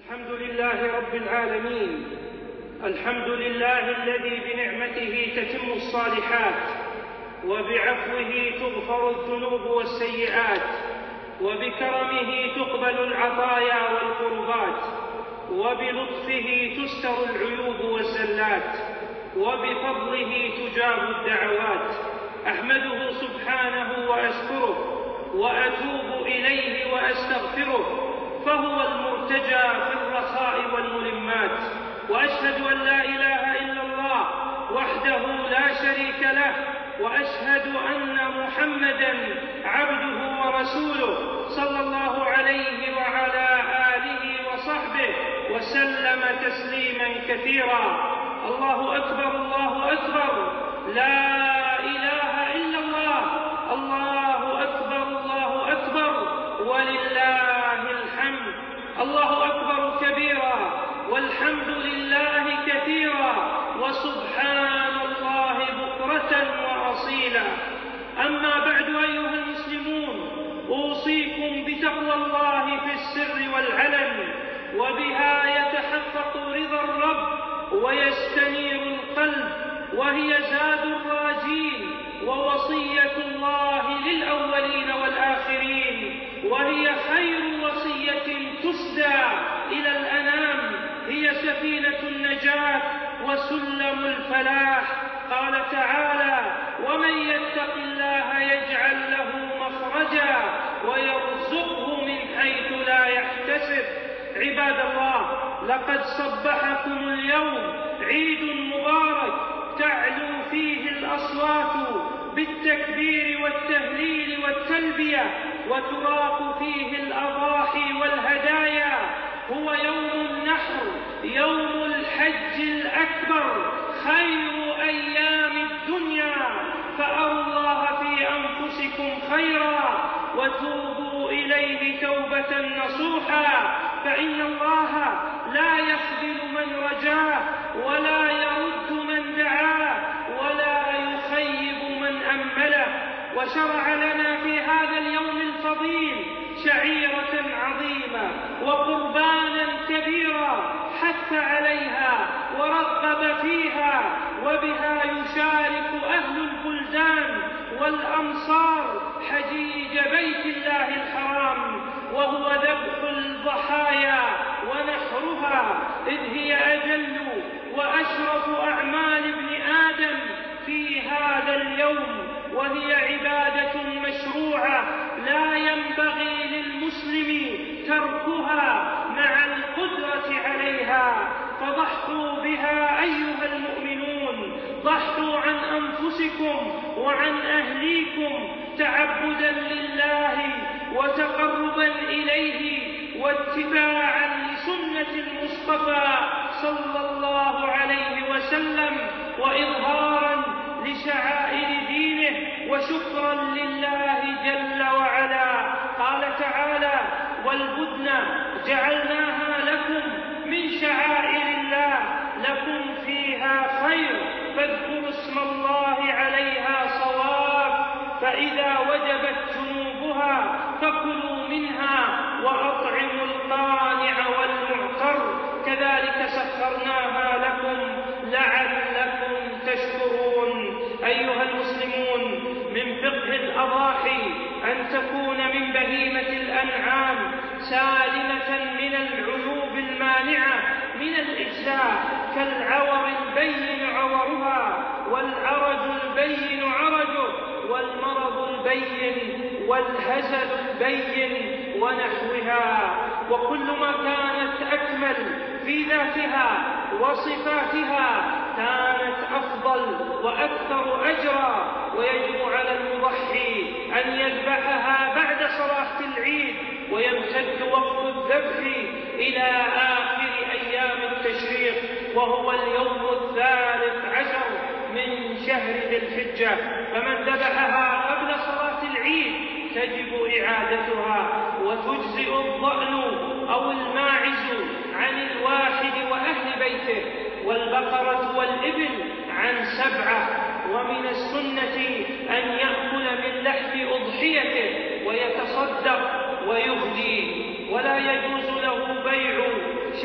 الحمد لله رب العالمين. الحمد لله الذي بنعمته تتم الصالحات، وبعفوه تغفر الذنوب والسيئات، وبكرمه تقبل العطايا والقربات، وبلطفه تستر العيوب والزلات، وبفضله تجاب الدعوات. أحمده سبحانه وأشكره، وأتوب إليه وأستغفره، فهو المرتجى في الرخاء والملمات. وأشهد أن لا إله إلا الله وحده لا شريك له، وأشهد أن محمدًا عبده ورسوله صلى الله عليه وعلى آله وصحبه وسلم تسليماً كثيراً. الله أكبر، الله أكبر، لا إله إلا الله، الله أكبر، الله أكبر، ولله الحمد. الله أكبر كبيرا، والحمد لله كثيرا، وسبحان الله بكرة وأصيلا. أما بعد أيها المسلمون، أوصيكم بتقوى الله في السر والعلن، وبها يتحقق رضا الرب ويستنير القلب، وهي زاد الراجين ووصية الله للأولين والآخرين، وهي خير وصية تسدى إلى الأنام، هي سفينة النجاة وسلم الفلاح. قال تعالى: ومن يتق الله يجعل له مخرجا ويرزقه من حيث لا يحتسب. عباد الله، لقد صبحكم اليوم عيد مبارك تعلو فيه الأصوات بالتكبير والتهليل والتلبية، وتراق فيه الأضاحي والهدايا. هو يوم النحر، يوم الحج الأكبر، خير أيام الدنيا. فأروا الله في أنفسكم خيرا، وتوبوا إليه توبة نصوحا، فإن الله لا يخذل من رجاه، ولا يرد من دعاه، ولا يخيب من أمله. وشرع لنا في هذا اليوم الفضيل شعيرة عظيمة وقربانا كبيرا، حث عليها ورغب فيها، وبها يشارك أهل البلدان والأمصار حجيج بيت الله الحرام، وهو ذبح الضحايا ونحرها، إذ هي أجل وأشرف أعمال ابن آدم في هذا اليوم، وهي عبادة مشروعة لا ينبغي للمسلم تركها مع القدرة عليها. فضحوا بها أيها المؤمنون، ضحوا عن أنفسكم وعن أهليكم تعبدا لله وتقربا إليه، واتباعا لسنة المصطفى صلى الله عليه وسلم، وإظهارا لشعائر دينه، وشكرا لله جل وعلا. قال تعالى: والبدن جعلناها لكم من شعائر الله، لكم فيها خير، فاذكروا اسم الله عليها صواب، فإذا وجبت جنوبها فكلوا منها وأطعموا القانع والمعتر، كذلك سخرناها لكم لعلكم تشكرون. أيها المسلمون، من فقه الأضاحي أن تكون من بهيمة الأنعام سالمة من العيوب المانعة من الإجزاء، كالعور البين عورها، والعرج البين عرجه، والمرض البين، والهزل البين، ونحوها. وكل ما كانت أكمل في ذاتها وصفاتها كانت أفضل وأكثر أجرا. ويجب على المضحي أن يذبحها بعد صلاة العيد، ويمتد وقت الذبح إلى آخر أيام التشريق، وهو اليوم 13 من شهر ذي الحجة. فمن ذبحها قبل صلاة العيد تجب إعادتها، وتجزئ الضأن أو الماعز عن الواحد وأهل بيته، والبقرة والإبل عن 7. ومن السنة أن يأكل من لحم أضحيته ويتصدق ويهدي، ولا يجوز له بيع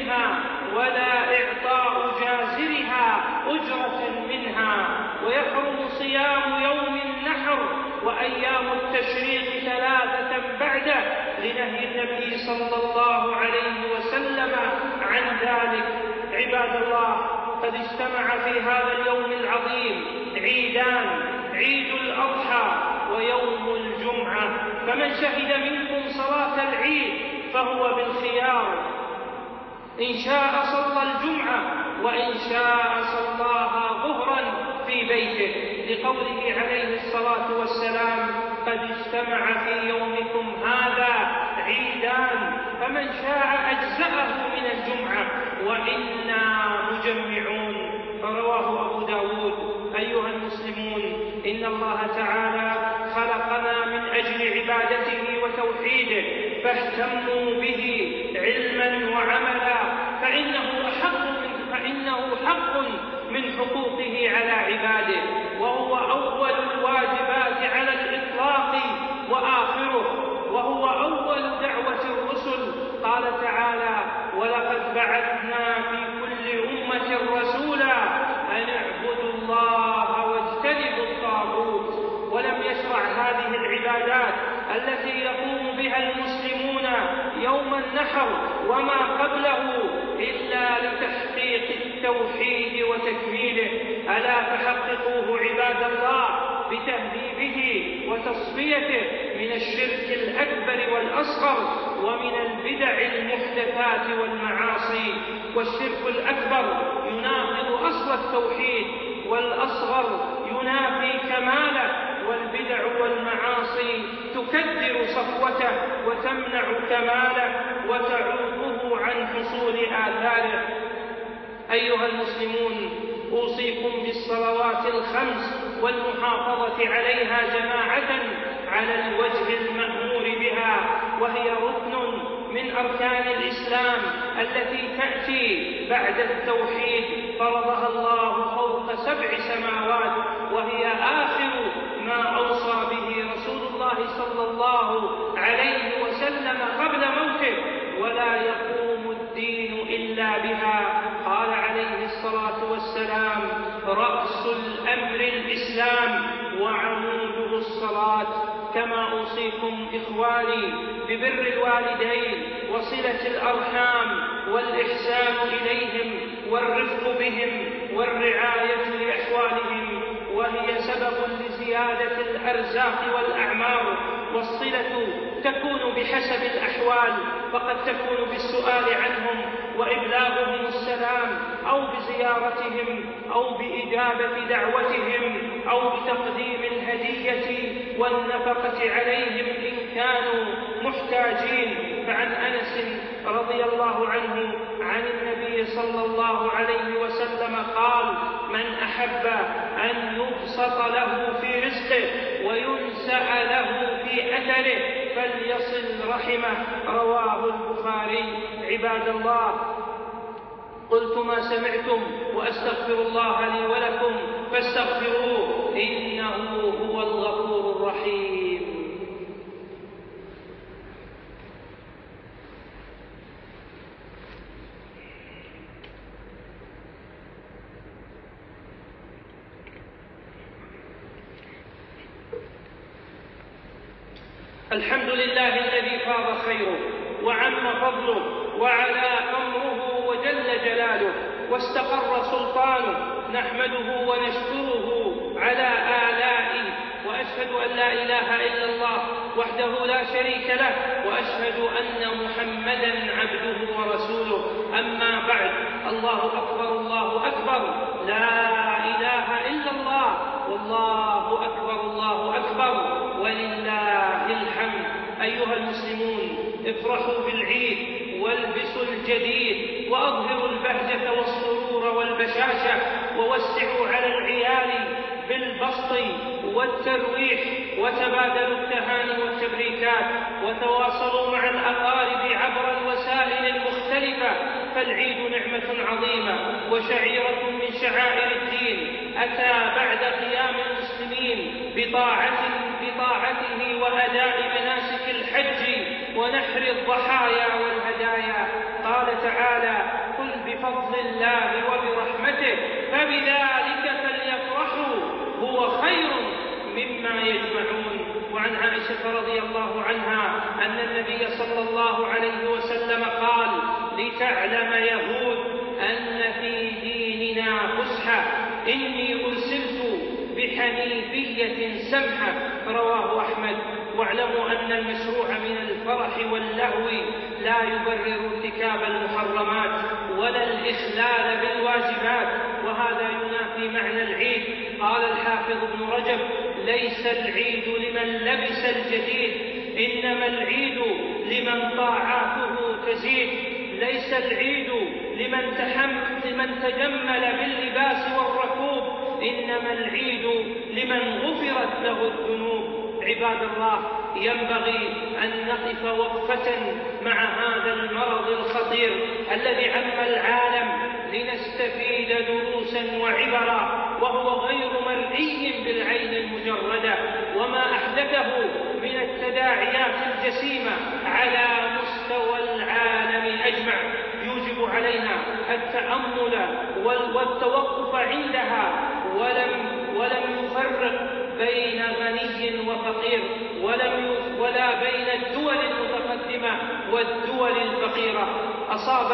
منها ولا إعطاء جازرها أجرة منها. ويحرم صيام يوم النحر وأيام التشريق 3 بعده لنهي النبي صلى الله عليه وسلم عن ذلك. عباد الله، قد اجتمع في هذا اليوم العظيم عيدان: عيد الأضحى ويوم الجمعة، فمن شهد منكم صلاة العيد فهو بالخيار، إن شاء صلى الجمعة وإن شاء صلاها ظهرا في بيته، لقوله عليه الصلاة والسلام: قد اجتمع في يومكم هذا عيدان فمن شاء أجزأه من الجمعة وإنا مجمعون. رواه أبو داود. أيها المسلمون، إن الله تعالى خلقنا من أجل عبادته وتوحيده، فاهتموا به علما وعملا، فإنه حق من حقوقه على عباده، وهو أول الواجبات على الإطلاق وآخره، وهو أول دعوة الرسل. قال تعالى: ولقد بعثنا في كل أمة رسولا أن اعبدوا الله واجتنبوا الطاغوت. ولم يشرع هذه العبادات التي يقوم بها المسلمون يوم النحر وما قبله إلا لتحقيق التوحيد وتكميله. ألا فحققوه عباد الله بتهذيبه وتصفيته من الشرك الأكبر والأصغر ومن البدع المحدثات والمعاصي. والشرك الأكبر يناقض أصل التوحيد، والأصغر ينافي كماله، والبدع والمعاصي تكدر صفوته وتمنع كماله وتعوقه عن حصول آثاره. أيها المسلمون، أوصيكم بالصلوات الخمس والمحافظة عليها جماعة على الوجه المأمور بها، وهي ركن من أركان الإسلام التي تأتي بعد التوحيد، فرضها الله فوق 7 سماوات، وهي آخر ما أوصى به رسول الله صلى الله عليه وسلم قبل موته، ولا يقوم الدين إلا بها. قال عليه الصلاة والسلام: رأس الأمر الإسلام وعموده الصلاة. كما أوصيكم إخواني ببر الوالدين وصلة الأرحام والإحسان إليهم والرفق بهم والرعاية لأحوالهم، وهي سبب لزيادة الأرزاق والأعمار. والصلة تكون بحسب الأحوال، فقد تكون بالسؤال عنهم وإبلاغهم السلام، أو بزيارتهم، أو بإجابة دعوتهم، أو بتقديم الهدية والنفقة عليهم إن كانوا محتاجين. فعن أنس رضي الله عنه عن النبي صلى الله عليه وسلم قال: من أحب أن يبسط له في رزقه وينسأ له في أثره فليصل رحمه. رواه البخاري. عباد الله، قلت ما سمعتم وأستغفر الله لي ولكم فاستغفروه إنه هو الغفور الرحيم. الحمد لله الذي فاض خيره وعم فضله وعلى أمره وجل جلاله واستقر سلطانه، نحمده ونشكره على آلائه، وأشهد أن لا إله إلا الله وحده لا شريك له، وأشهد أن محمدًا عبده ورسوله. أما بعد، الله أكبر الله أكبر، لا إله إلا الله، والله أكبر الله أكبر، ولله الحمد. أيها المسلمون، افرحوا بالعيد والبسوا الجديد وأظهروا البهجة والسرور والبشاشة، ووسعوا على العيال بالبسط والترويح، وتبادلوا التهاني والتبريكات، وتواصلوا مع الأقارب عبر الوسائل المختلفة. فالعيد نعمة عظيمة وشعيرة من شعائر الدين، أتى بعد قيام المسلمين بطاعته وأداء مناسك الحج ونحر الضحايا والهدايا. قال تعالى: بفضل الله وبرحمته فبذلك فليفرحوا هو خير مما يجمعون. وعن عائشة رضي الله عنها أن النبي صلى الله عليه وسلم قال: لتعلم يهود أن في ديننا فسحة، إني أرسلت بحنيفية سمحة. رواه أحمد. واعلموا أن المشروع من الفرح واللهو لا يبرر ارتكاب المحرمات ولا الإخلال بالواجبات، وهذا ينافي معنى العيد. قال الحافظ ابن رجب: ليس العيد لمن لبس الجديد، إنما العيد لمن طاعاته تزيد. ليس العيد لمن تجمل باللباس والركوب، إنما العيد لمن غفرت له الذنوب. عباد الله، ينبغي أن نقف وقفة مع هذا المرض الخطير الذي عم العالم لنستفيد دروسا وعبرا، وهو غير مرئي بالعين المجردة، وما أحدثه من التداعيات الجسيمة على مستوى العالم أجمع يوجب علينا التأمل والتوقف عندها، ولم يفرق بين غني وفقير، ولا بين الدول المتقدمة والدول الفقيرة. أصاب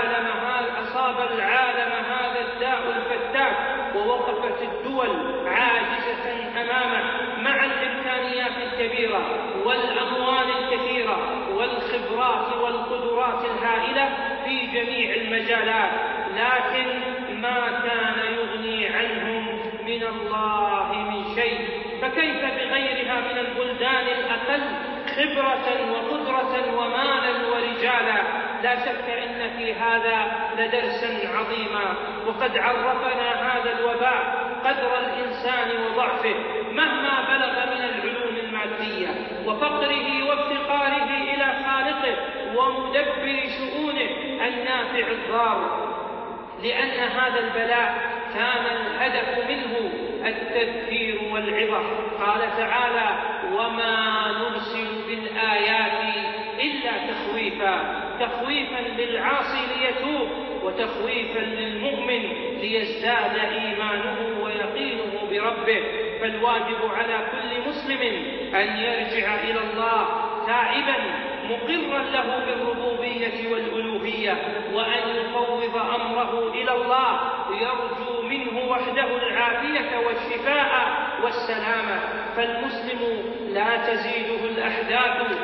العالم هذا الداء الفتاك، ووقفت الدول عاجزة أمامه مع الإمكانيات الكبيرة والأموال الكثيرة والخبرات والقدرات الهائلة في جميع المجالات، لكن ما كان يغني عنهم من الله من شيء. فكيف بغيرها من البلدان الأقل خبرة وقدرة ومالا ورجالا؟ لا شك إن في هذا لدرسا عظيما، وقد عرفنا هذا الوباء قدر الإنسان وضعفه مهما بلغ من العلوم المادية وفقره وافتقاره إلى خالقه ومدبر شؤونه النافع الضار، لأن هذا البلاء كان الهدف منه التذكير والعظة. قال تعالى: وما نرسل بالآيات إلا تخويفا للعاصي ليتوب، وتخويفا للمؤمن ليزداد إيمانه ويقينه بربه. فالواجب على كل مسلم أن يرجع إلى الله تائبا مقرا له بالربوبية والألوهية، وأن يفوض أمره إلى الله يرجو منه وحده العافية والشفاء والسلامة. فالمسلم لا تزيده الأحداث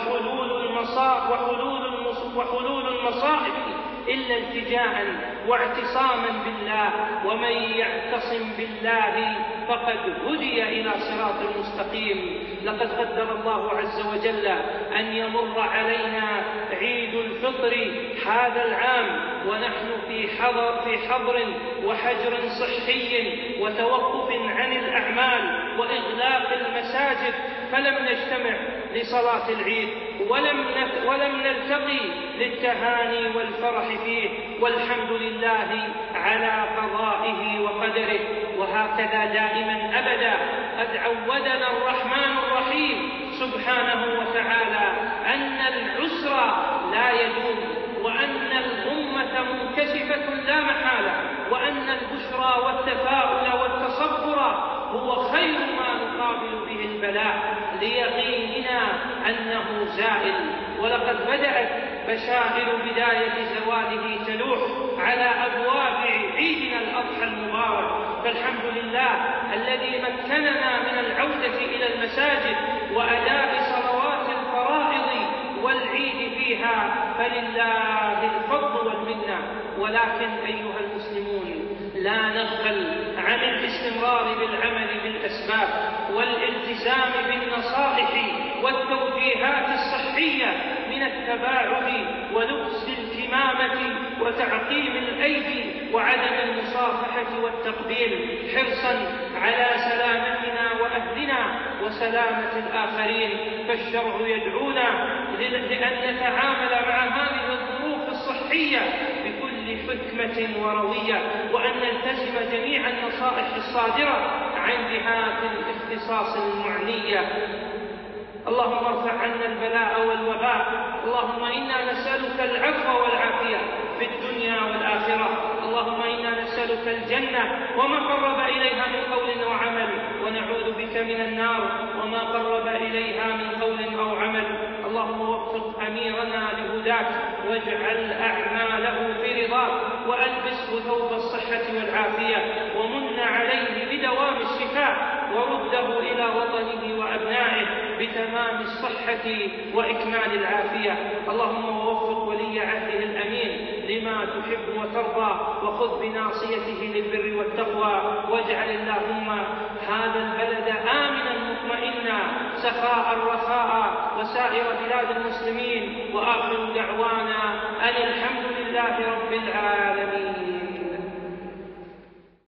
وحلول المصائب إلا التجاء واعتصاما بالله، ومن يعتصم بالله فقد هدي إلى صراط مستقيم. لقد قدر الله عز وجل أن يمر علينا عيد الفطر هذا العام ونحن في حظر وحجر صحي وتوقف عن الأعمال وإغلاق المساجد، فلم نجتمع لصلاة العيد ولم نلتقي للتهاني والفرح فيه، والحمد لله على قضائه وقدره. وهكذا دائما أبدا قد عودنا الرحمن الرحيم سبحانه وتعالى أن العسر لا يدوم، وأن الأمة منكشفة لا محالة، وأن البشرى والتفاؤل والتصبر هو خير ما نقابل به البلاء ليقيننا أنه زائل. ولقد بدأت بشائر بداية زواله تلوح على أبواب عيدنا الأضحى المبارك، فالحمد لله الذي مكننا من العودة إلى المساجد وأداء صلوات الفرائض والعيد فيها، فلله الفضل والمنة. ولكن أيها المسلمون، لا نغفل عن الاستمرار بالعمل بالأسباب والالتزام بالنصائح والتوجيهات الصحية من التباعد ولبس الكمامة وتعقيم الأيدي وعدم المصافحة والتقبيل، حرصا على سلامتنا وأهلنا وسلامة الآخرين. فالشرع يدعونا لأن نتعامل مع هذه الظروف الصحية بكل حكمة وروية، وأن نلتزم جميع النصائح الصادرة عن جهات الاختصاص المعنية. اللهم ارفع عنا البلاء والوباء. اللهم إنا نسألك العفو والعافية في الدنيا والآخرة. الجنة وما قرب إليها من قول أو عمل، ونعوذ بك من النار وما قرب إليها من قول أو عمل. اللهم وفق أميرنا لهداك، واجعل أعماله في رضاك، وألبسه ثوب الصحة والعافية، ومن عليه بدوام الشفاء، ورده إلى وطنه وأبنائه بتمام الصحة وإكمال العافية. اللهم وفق ولي عهده الأمين لما تحب وترضى، وخذ بناصيته للبر والتقوى، واجعل اللهم هذا البلد آمنا مطمئنا سخاء رخاء، وسائر بلاد المسلمين. وآخر دعوانا أن الحمد لله رب العالمين.